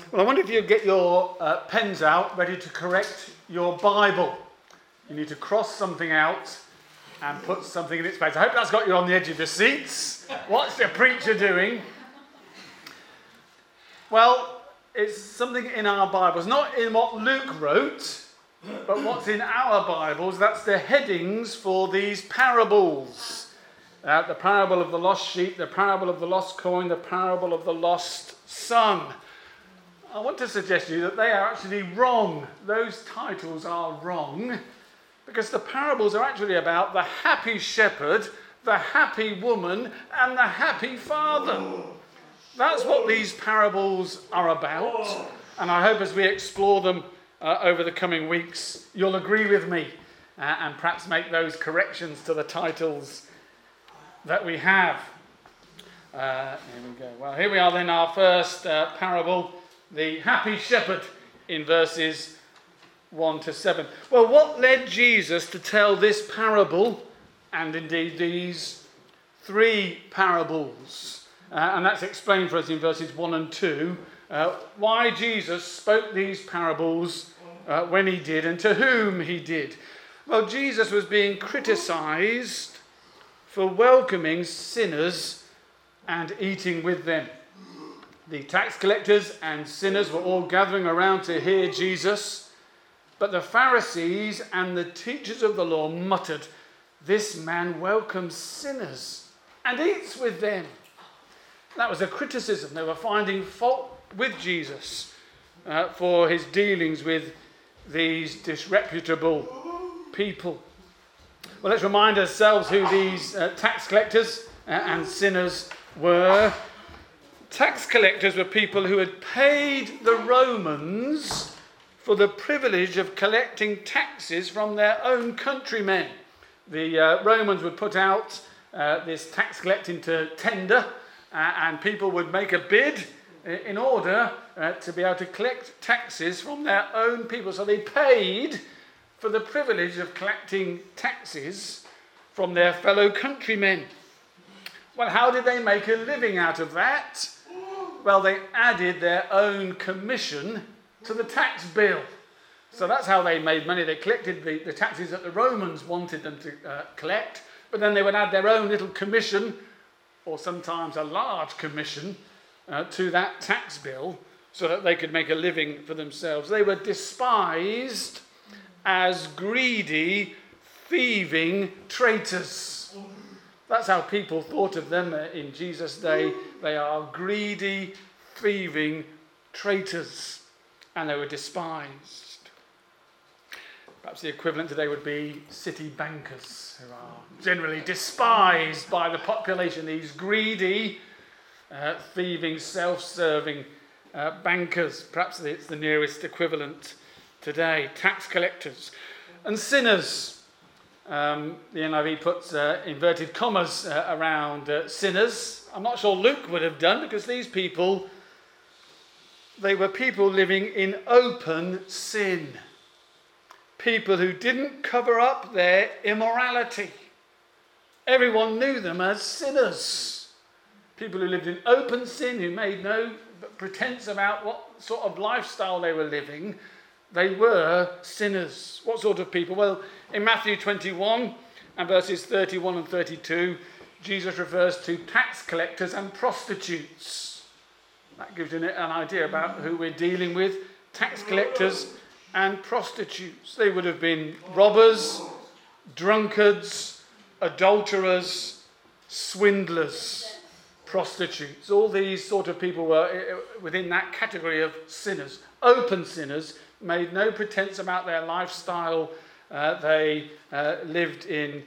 Well, I wonder if you'd get your pens out, ready to correct your Bible. You need to cross something out and put something in its place. I hope that's got you on the edge of your seats. What's the preacher doing? Well, it's something in our Bibles, not in what Luke wrote, but what's in our Bibles. That's the headings for these parables. The parable of the lost sheep, the parable of the lost coin, the parable of the lost son. I want to suggest to you that they are actually wrong. Those titles are wrong because the parables are actually about the happy shepherd, the happy woman, and the happy father. That's what these parables are about. And I hope as we explore them over the coming weeks, you'll agree with me and perhaps make those corrections to the titles that we have. Here we go. Well, here we are then, our first parable, the happy shepherd, in verses 1 to 7. Well, what led Jesus to tell this parable, and indeed these three parables? And that's explained for us in verses 1 and 2, why Jesus spoke these parables when he did and to whom he did. Well, Jesus was being criticised for welcoming sinners and eating with them. The tax collectors and sinners were all gathering around to hear Jesus, but the Pharisees and the teachers of the law muttered, "This man welcomes sinners and eats with them." That was a criticism. They were finding fault with Jesus for his dealings with these disreputable people. Well, let's remind ourselves who these tax collectors and sinners were. Tax collectors were people who had paid the Romans for the privilege of collecting taxes from their own countrymen. The Romans would put out this tax collecting to tender, and people would make a bid in order to be able to collect taxes from their own people. So they paid for the privilege of collecting taxes from their fellow countrymen. Well, how did they make a living out of that? Well, they added their own commission to the tax bill. So that's how they made money. They collected the taxes that the Romans wanted them to collect, but then they would add their own little commission, or sometimes a large commission, to that tax bill so that they could make a living for themselves. They were despised as greedy, thieving traitors. That's how people thought of them in Jesus' day. They are greedy, thieving traitors, and they were despised. Perhaps the equivalent today would be city bankers, who are generally despised by the population. These greedy, thieving, self-serving bankers. Perhaps it's the nearest equivalent today. Tax collectors and sinners. The NIV puts inverted commas around sinners. I'm not sure Luke would have done, because these people, they were people living in open sin. People who didn't cover up their immorality. Everyone knew them as sinners. People who lived in open sin, who made no pretense about what sort of lifestyle they were living. They were sinners. What sort of people? Well, in Matthew 21 and verses 31 and 32, Jesus refers to tax collectors and prostitutes. That gives you an idea about who we're dealing with. Tax collectors and prostitutes. They would have been robbers, drunkards, adulterers, swindlers, prostitutes. All these sort of people were within that category of sinners. Open sinners, made no pretense about their lifestyle. They lived in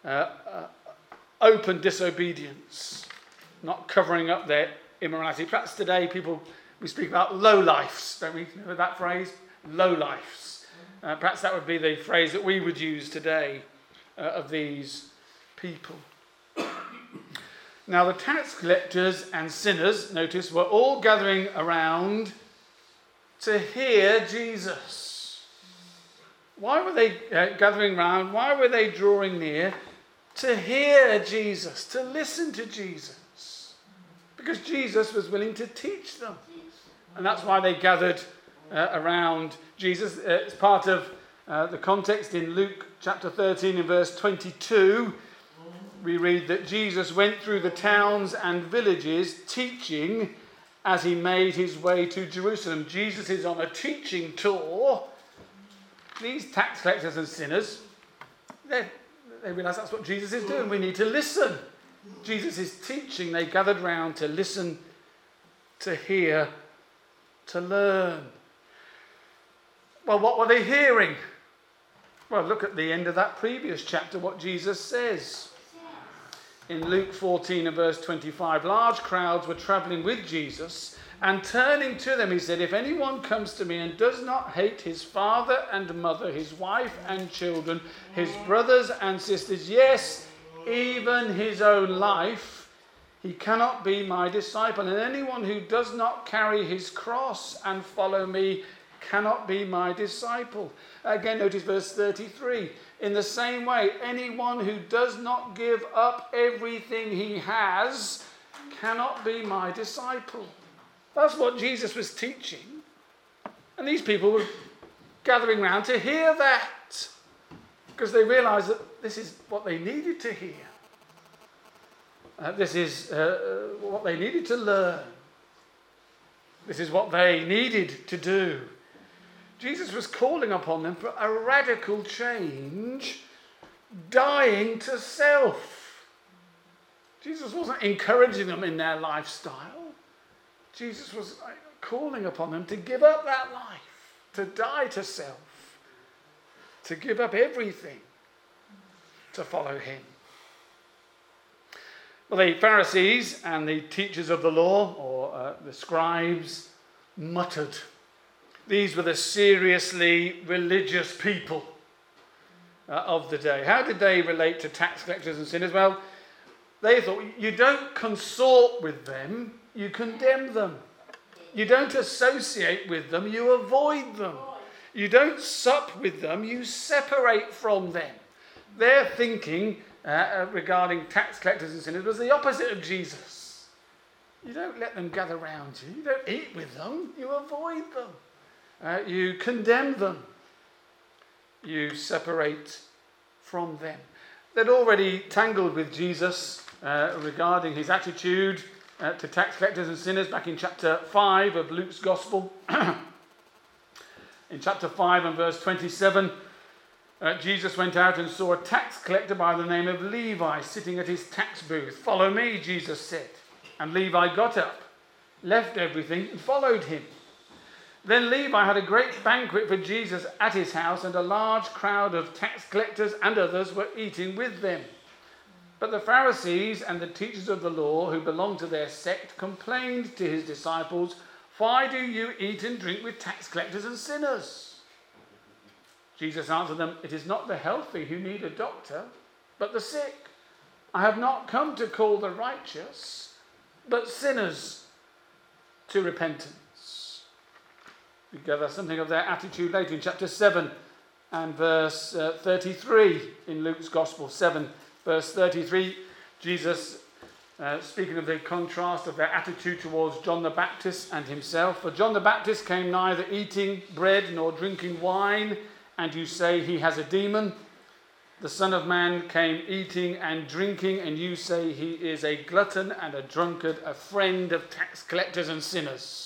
open disobedience, not covering up their immorality. Perhaps today we speak about low-lifes, don't we? Know that phrase? Low-lifes. Perhaps that would be the phrase that we would use today of these people. Now, the tax collectors and sinners, notice, were all gathering around to hear Jesus. Why were they gathering round? Why were they drawing near? To hear Jesus, to listen to Jesus. Because Jesus was willing to teach them. And that's why they gathered around Jesus. It's part of the context in Luke chapter 13 and verse 22. We read that Jesus went through the towns and villages teaching as he made his way to Jerusalem. Jesus is on a teaching tour. These tax collectors and sinners, they realise that's what Jesus is doing. We need to listen. Jesus is teaching. They gathered round to listen, to hear, to learn. Well, what were they hearing? Well, look at the end of that previous chapter, what Jesus says. In Luke 14 and verse 25, large crowds were travelling with Jesus, and turning to them, he said, if anyone comes to me and does not hate his father and mother, his wife and children, his brothers and sisters, yes, even his own life, he cannot be my disciple. And anyone who does not carry his cross and follow me cannot be my disciple. Again, notice verse 33. In the same way, anyone who does not give up everything he has cannot be my disciple. That's what Jesus was teaching. And these people were gathering round to hear that, because they realised that this is what they needed to hear. This is what they needed to learn. This is what they needed to do. Jesus was calling upon them for a radical change, dying to self. Jesus wasn't encouraging them in their lifestyle. Jesus was calling upon them to give up that life, to die to self, to give up everything, to follow him. Well, the Pharisees and the teachers of the law, or the scribes, muttered. These were the seriously religious people of the day. How did they relate to tax collectors and sinners? Well, they thought you don't consort with them, you condemn them. You don't associate with them, you avoid them. You don't sup with them, you separate from them. Their thinking regarding tax collectors and sinners was the opposite of Jesus. You don't let them gather round you. You don't eat with them, you avoid them. You condemn them. You separate from them. They'd already tangled with Jesus regarding his attitude to tax collectors and sinners back in chapter 5 of Luke's Gospel. In chapter 5 and verse 27, Jesus went out and saw a tax collector by the name of Levi sitting at his tax booth. "Follow me," Jesus said. And Levi got up, left everything, and followed him. Then Levi had a great banquet for Jesus at his house, and a large crowd of tax collectors and others were eating with them. But the Pharisees and the teachers of the law, who belonged to their sect, complained to his disciples, "Why do you eat and drink with tax collectors and sinners?" Jesus answered them, "It is not the healthy who need a doctor, but the sick. I have not come to call the righteous, but sinners to repentance." We gather something of their attitude later in chapter 7 and verse 33 in Luke's Gospel. 7 verse 33, Jesus speaking of the contrast of their attitude towards John the Baptist and himself. "For John the Baptist came neither eating bread nor drinking wine, and you say he has a demon. The Son of Man came eating and drinking, and you say he is a glutton and a drunkard, a friend of tax collectors and sinners."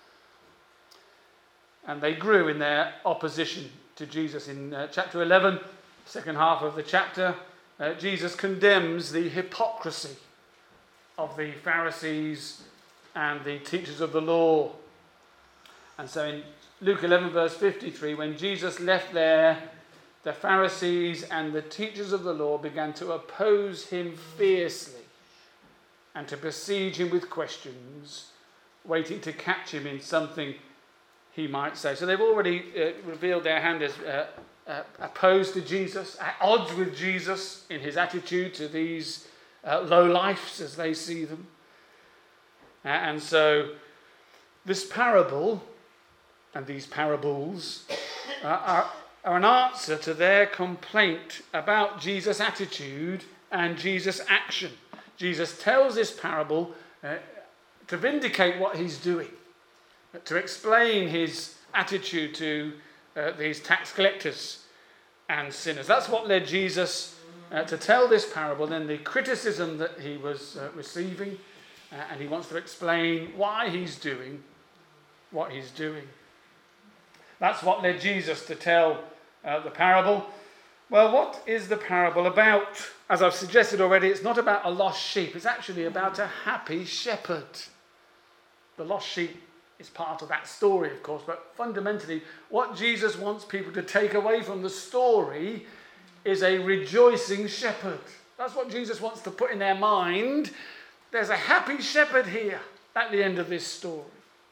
And they grew in their opposition to Jesus. In chapter 11, second half of the chapter, Jesus condemns the hypocrisy of the Pharisees and the teachers of the law. And so in Luke 11 verse 53, when Jesus left there, the Pharisees and the teachers of the law began to oppose him fiercely and to besiege him with questions, waiting to catch him in something he might say. So they've already revealed their hand as opposed to Jesus, at odds with Jesus in his attitude to these lowlifes as they see them. And so this parable and these parables are an answer to their complaint about Jesus' attitude and Jesus' action. Jesus tells this parable to vindicate what he's doing. to explain his attitude to these tax collectors and sinners. That's what led Jesus to tell this parable, then the criticism that he was receiving, and he wants to explain why he's doing what he's doing. That's what led Jesus to tell the parable. Well, what is the parable about? As I've suggested already, it's not about a lost sheep. It's actually about a happy shepherd. The lost sheep is part of that story, of course, but fundamentally, what Jesus wants people to take away from the story is a rejoicing shepherd. That's what Jesus wants to put in their mind. There's a happy shepherd here at the end of this story.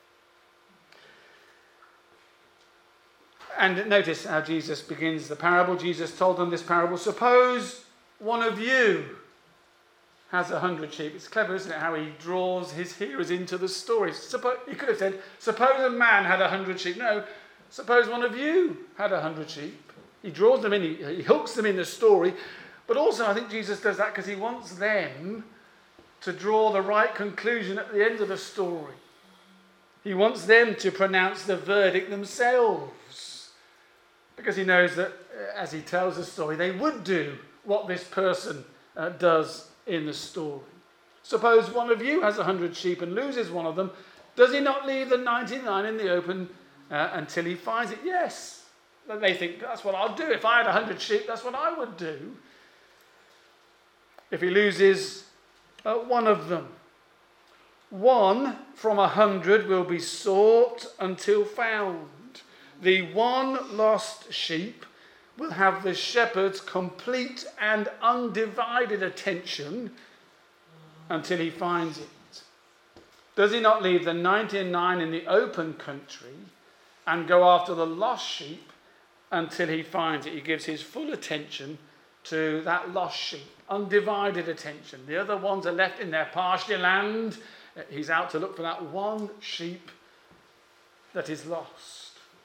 And notice how Jesus begins the parable. Jesus told them this parable. Suppose one of you has 100 sheep. It's clever, isn't it, how he draws his hearers into the story. He could have said, suppose a man had 100 sheep. No, suppose one of you had 100 sheep. He draws them in, he hooks them in the story. But also I think Jesus does that because he wants them to draw the right conclusion at the end of the story. He wants them to pronounce the verdict themselves. Because he knows that as he tells the story, they would do what this person does in the story. Suppose one of you has 100 sheep and loses one of them. Does he not leave the 99 in the open until he finds it? Yes. They think, that's what I'll do. If I had 100 sheep, that's what I would do. If he loses one of them, one from 100 will be sought until found. The one lost sheep will have the shepherd's complete and undivided attention until he finds it. Does he not leave the 99 in the open country and go after the lost sheep until he finds it? He gives his full attention to that lost sheep, undivided attention. The other ones are left in their pasture land. He's out to look for that one sheep that is lost.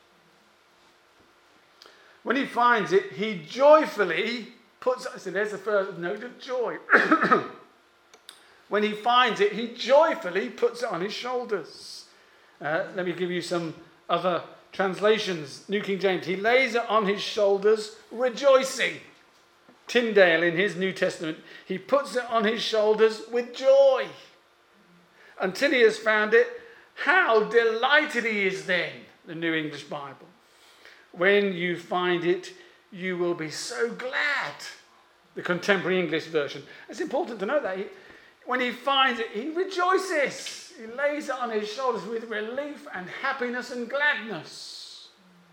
When he finds it, he joyfully puts... So there's the first note of joy. When he finds it, he joyfully puts it on his shoulders. Let me give you some other translations. New King James, he lays it on his shoulders, rejoicing. Tyndale, in his New Testament, he puts it on his shoulders with joy. Until he has found it, how delighted he is then, the New English Bible. When you find it, you will be so glad. The Contemporary English version. It's important to know that. When he finds it, he rejoices. He lays it on his shoulders with relief and happiness and gladness.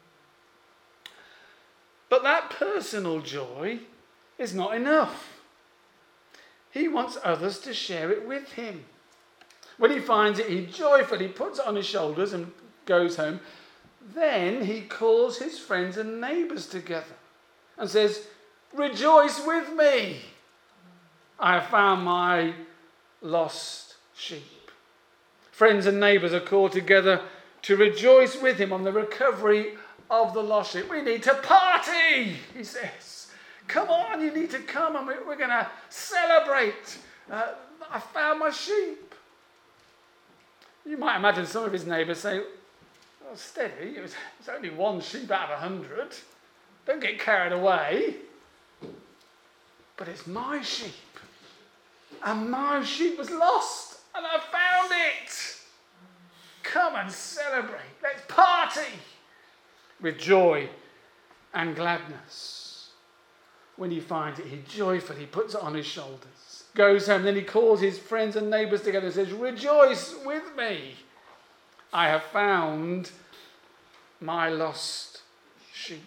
But that personal joy is not enough. He wants others to share it with him. When he finds it, he joyfully puts it on his shoulders and goes home. Then he calls his friends and neighbours together and says, rejoice with me. I have found my lost sheep. Friends and neighbours are called together to rejoice with him on the recovery of the lost sheep. We need to party, he says. Come on, you need to come and we're going to celebrate. I found my sheep. You might imagine some of his neighbours say, well, steady, it's only one sheep out of 100. Don't get carried away. But it's my sheep. And my sheep was lost. And I found it. Come and celebrate. Let's party. With joy and gladness. When he finds it, he joyfully puts it on his shoulders. Goes home, then he calls his friends and neighbours together and says, rejoice with me. I have found my lost sheep.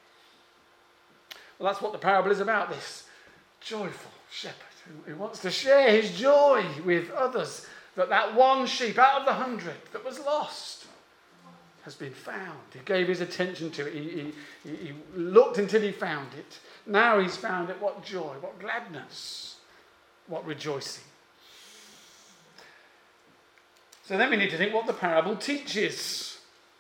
Well, that's what the parable is about, this joyful shepherd who wants to share his joy with others, that one sheep out of the 100 that was lost has been found. He gave his attention to it. He looked until he found it. Now he's found it. What joy, what gladness, what rejoicing. So then we need to think what the parable teaches.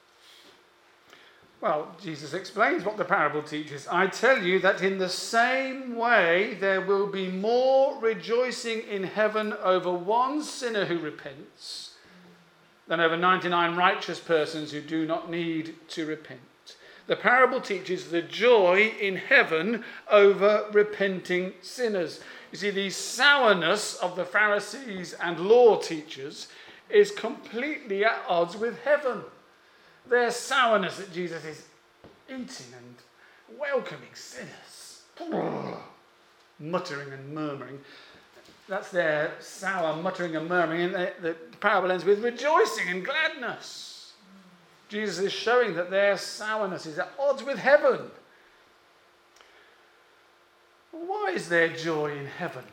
Well, Jesus explains what the parable teaches. I tell you that in the same way there will be more rejoicing in heaven over one sinner who repents than over 99 righteous persons who do not need to repent. The parable teaches the joy in heaven over repenting sinners. You see, the sourness of the Pharisees and law teachers is completely at odds with heaven. Their sourness that Jesus is eating and welcoming sinners, muttering and murmuring. That's their sour muttering and murmuring, and the parable ends with rejoicing and gladness. Jesus is showing that their sourness is at odds with heaven. Why is there joy in heaven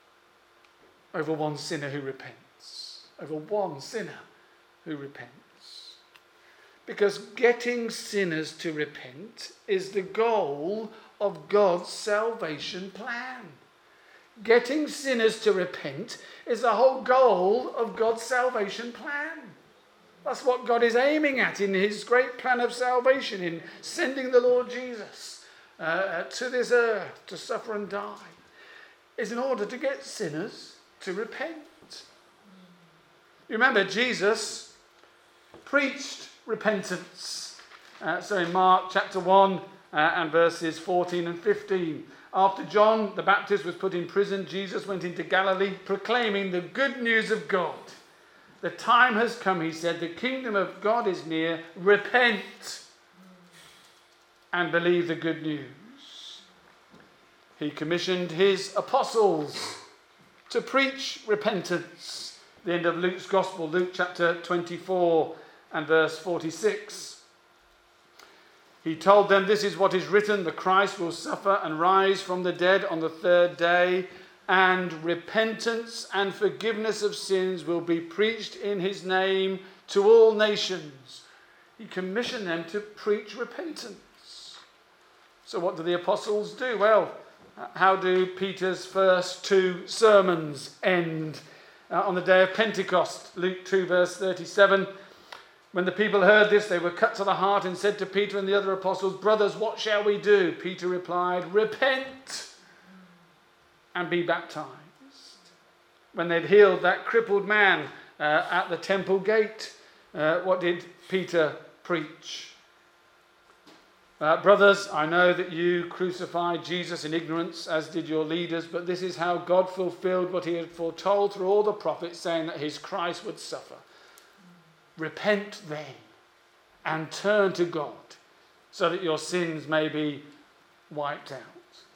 over one sinner who repents? Over one sinner who repents? Because getting sinners to repent is the goal of God's salvation plan. Getting sinners to repent is the whole goal of God's salvation plan. That's what God is aiming at in his great plan of salvation, in sending the Lord Jesus to this earth to suffer and die, is in order to get sinners to repent. You remember, Jesus preached repentance. So in Mark chapter 1 and verses 14 and 15, after John the Baptist was put in prison, Jesus went into Galilee proclaiming the good news of God. The time has come, he said, the kingdom of God is near. Repent and believe the good news. He commissioned his apostles to preach repentance. The end of Luke's Gospel, Luke chapter 24 and verse 46. He told them, this is what is written, the Christ will suffer and rise from the dead on the third day, and repentance and forgiveness of sins will be preached in his name to all nations. He commissioned them to preach repentance. So what do the apostles do? Well, how do Peter's first two sermons end? On the day of Pentecost, Luke 2 verse 37, when the people heard this, they were cut to the heart and said to Peter and the other apostles, brothers, what shall we do? Peter replied, repent and be baptized. When they'd healed that crippled man at the temple gate, what did Peter preach? Brothers, I know that you crucified Jesus in ignorance, as did your leaders, but this is how God fulfilled what he had foretold through all the prophets, saying that his Christ would suffer. Repent then and turn to God, so that your sins may be wiped out.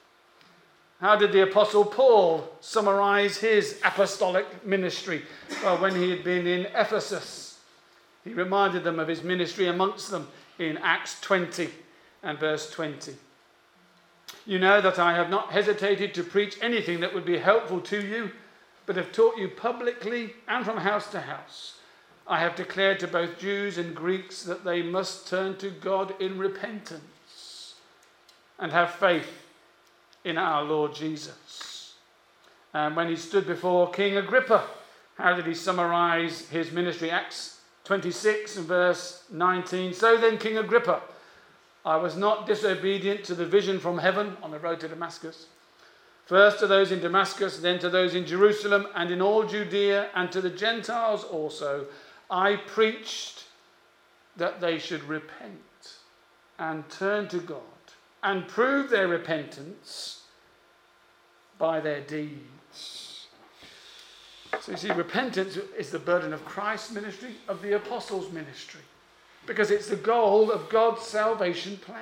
How did the Apostle Paul summarize his apostolic ministry? Well, when he had been in Ephesus, he reminded them of his ministry amongst them in Acts 20 and verse 20. You know that I have not hesitated to preach anything that would be helpful to you, but have taught you publicly and from house to house. I have declared to both Jews and Greeks that they must turn to God in repentance and have faith in our Lord Jesus. And when he stood before King Agrippa, how did he summarize his ministry? Acts 26 and verse 19. So then, King Agrippa, I was not disobedient to the vision from heaven on the road to Damascus. First to those in Damascus, then to those in Jerusalem and in all Judea, and to the Gentiles also, I preached that they should repent and turn to God and prove their repentance by their deeds. So you see, repentance is the burden of Christ's ministry, of the apostles' ministry, because it's the goal of God's salvation plan.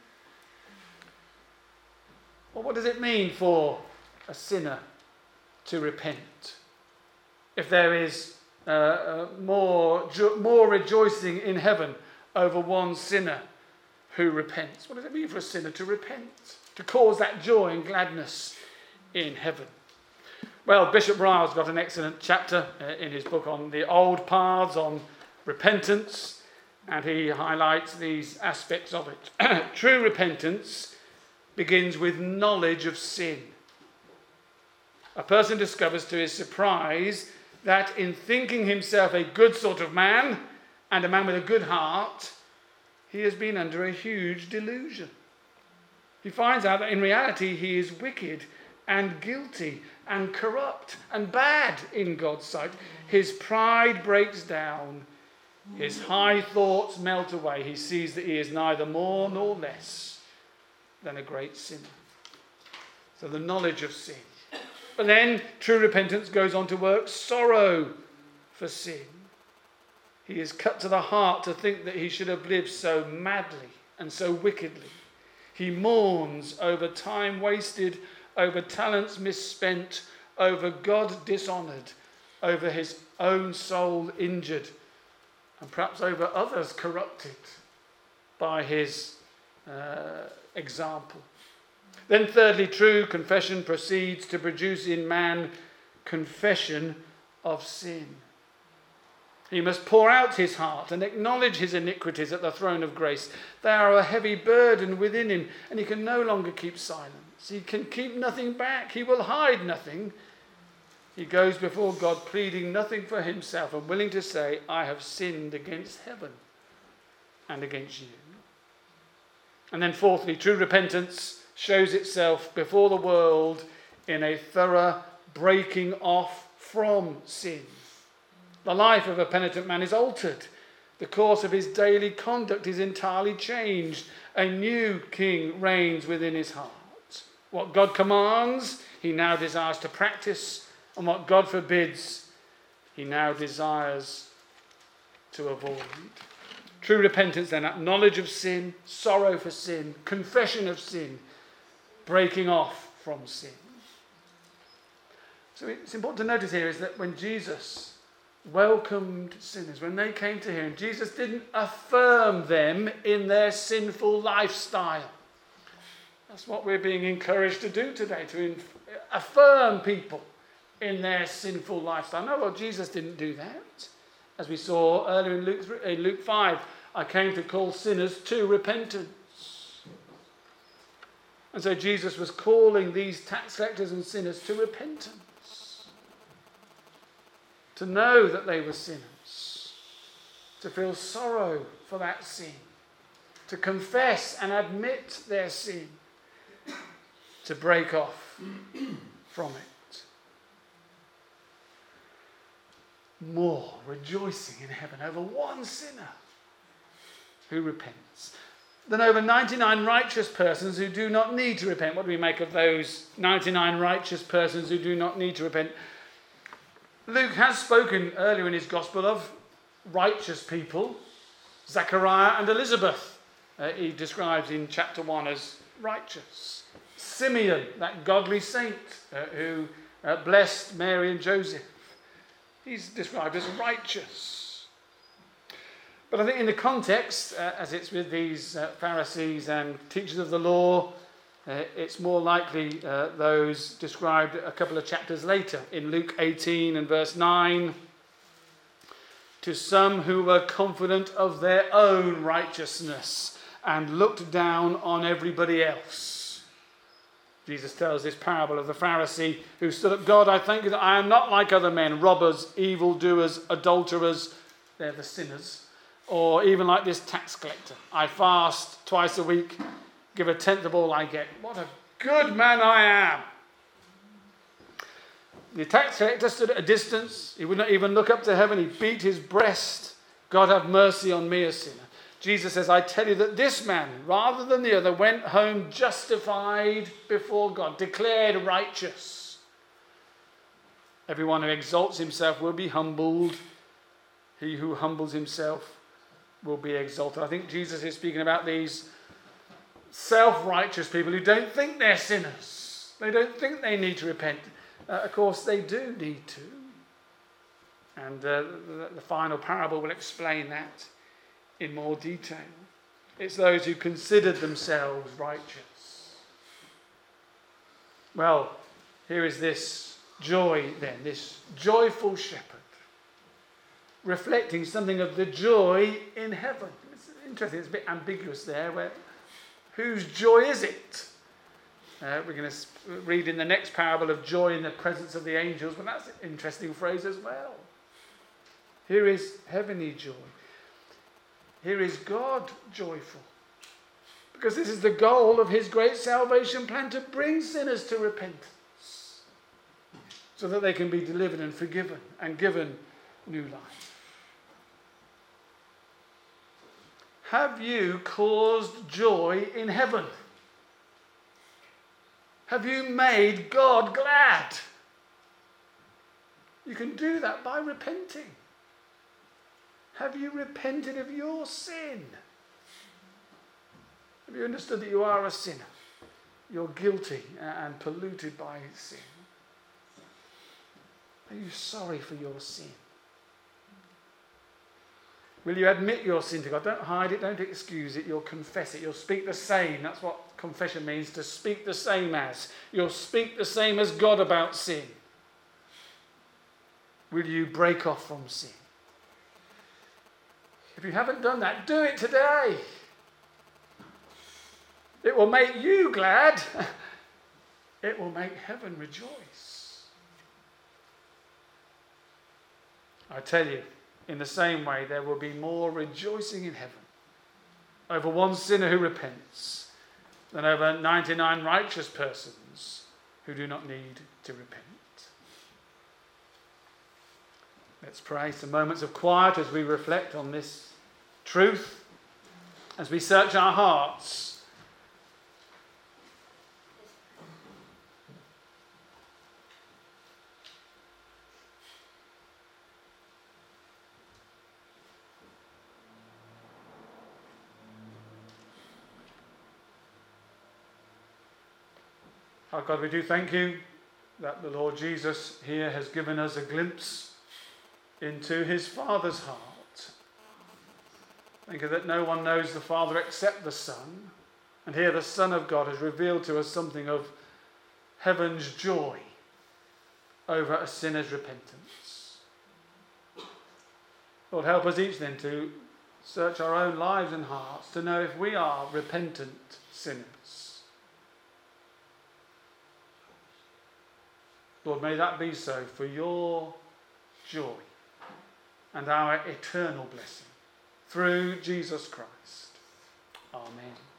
Well, what does it mean for a sinner to repent? If there is more rejoicing in heaven over one sinner who repents. What does it mean for a sinner to repent? To cause that joy and gladness in heaven? Well, Bishop Ryle's got an excellent chapter in his book on the old paths, on repentance, and he highlights these aspects of it. True repentance begins with knowledge of sin. A person discovers to his surprise that in thinking himself a good sort of man and a man with a good heart, he has been under a huge delusion. He finds out that in reality he is wicked and guilty and corrupt and bad in God's sight. His pride breaks down. His high thoughts melt away. He sees that he is neither more nor less than a great sinner. So the knowledge of sin. But then true repentance goes on to work sorrow for sin. He is cut to the heart to think that he should have lived so madly and so wickedly. He mourns over time wasted, over talents misspent, over God dishonoured, over his own soul injured, and perhaps over others corrupted by his example. Then thirdly, true confession proceeds to produce in man confession of sin. He must pour out his heart and acknowledge his iniquities at the throne of grace. They are a heavy burden within him, and he can no longer keep silence. He can keep nothing back. He will hide nothing. He goes before God pleading nothing for himself and willing to say, I have sinned against heaven and against you. And then fourthly, true repentance shows itself before the world in a thorough breaking off from sin. The life of a penitent man is altered. The course of his daily conduct is entirely changed. A new king reigns within his heart. What God commands, he now desires to practice, and what God forbids, he now desires to avoid. True repentance then, knowledge of sin, sorrow for sin, confession of sin, breaking off from sin. So it's important to notice here is that when Jesus welcomed sinners, when they came to him, Jesus didn't affirm them in their sinful lifestyle. That's what we're being encouraged to do today, to affirm people in their sinful lifestyle. No, well, Jesus didn't do that. As we saw earlier in Luke 5, I came to call sinners to repentance. And so Jesus was calling these tax collectors and sinners to repentance. To know that they were sinners. To feel sorrow for that sin. To confess and admit their sin. To break off from it. More rejoicing in heaven over one sinner who repents than over 99 righteous persons who do not need to repent. What do we make of those 99 righteous persons who do not need to repent? Luke has spoken earlier in his gospel of righteous people, Zechariah and Elizabeth. He describes in chapter 1 as righteous. Simeon, that godly saint who blessed Mary and Joseph. He's described as righteous. But I think in the context, as it's with these Pharisees and teachers of the law, it's more likely those described a couple of chapters later in Luke 18 and verse 9. To some who were confident of their own righteousness and looked down on everybody else. Jesus tells this parable of the Pharisee who stood up, God, I thank you that I am not like other men, robbers, evildoers, adulterers, they're the sinners, or even like this tax collector. I fast twice a week, give 1/10 of all I get. What a good man I am. The tax collector stood at a distance. He would not even look up to heaven. He beat his breast. God have mercy on me, a sinner. Jesus says, I tell you that this man, rather than the other, went home justified before God, declared righteous. Everyone who exalts himself will be humbled. He who humbles himself will be exalted. I think Jesus is speaking about these self-righteous people who don't think they're sinners. They don't think they need to repent. Of course, they do need to. And the final parable will explain that in more detail. It's those who considered themselves righteous. Well, here is this joy then, this joyful shepherd, reflecting something of the joy in heaven. It's interesting, it's a bit ambiguous there. Whose joy is it? We're going to read in the next parable of joy in the presence of the angels, but that's an interesting phrase as well. Here is heavenly joy. Here is God joyful. Because this is the goal of his great salvation plan, to bring sinners to repentance, so that they can be delivered and forgiven and given new life. have you caused joy in heaven? Have you made God glad? You can do that by repenting. Have you repented of your sin? Have you understood that you are a sinner? You're guilty and polluted by sin. Are you sorry for your sin? Will you admit your sin to God? Don't hide it, don't excuse it. You'll confess it. You'll speak the same. That's what confession means, to speak the same as. You'll speak the same as God about sin. Will you break off from sin? If you haven't done that, do it today. It will make you glad. It will make heaven rejoice. I tell you, in the same way, there will be more rejoicing in heaven over one sinner who repents than over 99 righteous persons who do not need to repent. Let's pray some moments of quiet as we reflect on this truth, as we search our hearts. Our God, we do thank you that the Lord Jesus here has given us a glimpse into his Father's heart. Thank you that no one knows the Father except the Son. And here the Son of God has revealed to us something of heaven's joy over a sinner's repentance. Lord, help us each then to search our own lives and hearts to know if we are repentant sinners. Lord, may that be so for your joy and our eternal blessing through Jesus Christ. Amen.